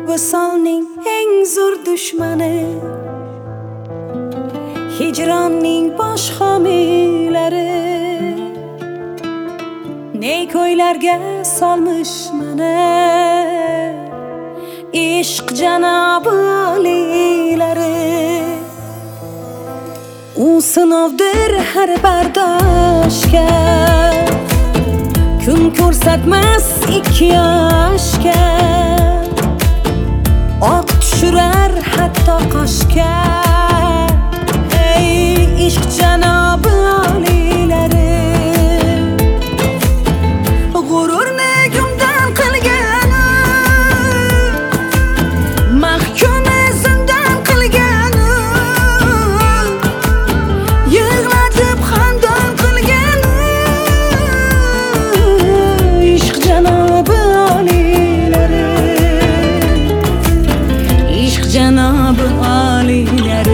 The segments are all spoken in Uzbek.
visolning eng zo'r dushmani, hijronning bosh homiylari. Ne ko'ylarga solmish mana ishq janobi oliylari. U sinovdir har bardoshga, kun ko'rsatmas ikki yoshga. Oq tushirar hatto qoshga, ey ishq janobi oliylari. G'ururni gumdan qilgani, mahkumi zindon qilgani, yig'latib xandon qilgani. Ishq janobi oliylari, ishq janobi oliylari.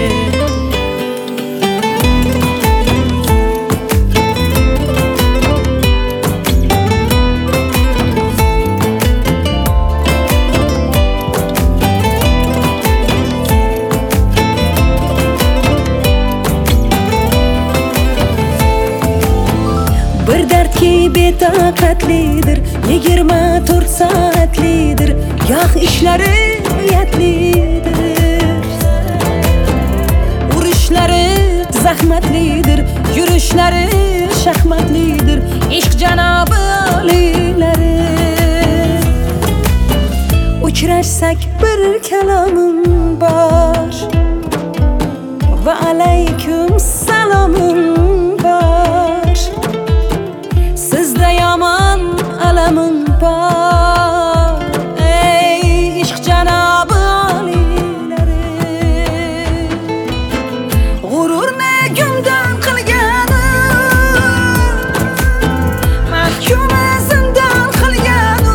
Bir dardki betaqatlidir, 24 soatlidir, yo'q ishlari uyatlidir. Urishlari zahmatlidir, yurishlari shaxmatlidir. Ishq janobi oliylari. Uchrashsak bir kalomim bor va alaykum salomim bor. Sizda yomon alamim bor, ey ishq janobi oliylari. G'ururni gumdon qilgani, mahkumi zindon qilgani,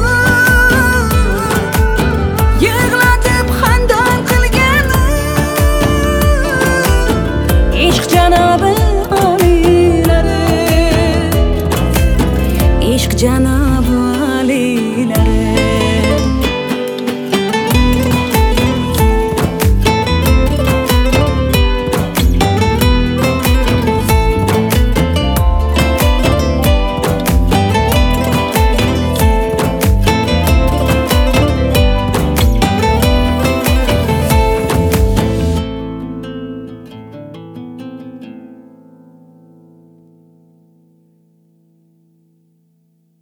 yig'latib xandon qilgani. Ishq janobi oliylari, ishq janobi